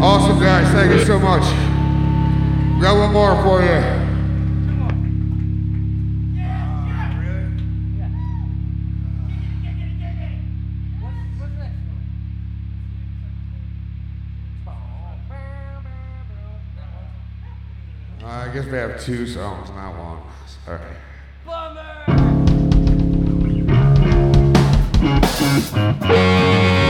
Awesome, guys. Thank you so much. We got one more for you. I guess we have two songs, not one. Sorry. Bummer!